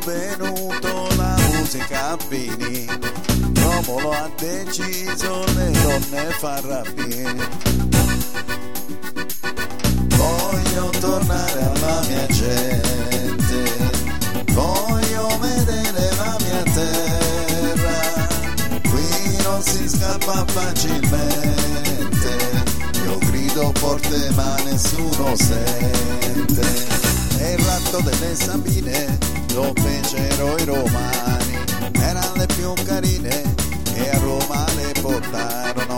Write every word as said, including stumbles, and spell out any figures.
venuto la musica a Bini, Romolo ha deciso le donne farrabine. Voglio tornare alla mia gente, voglio vedere la mia terra, qui non si scappa facilmente, io grido forte ma nessuno sente. E il ratto delle Sabine lo fecero i romani, erano le più carine e a Roma le portarono.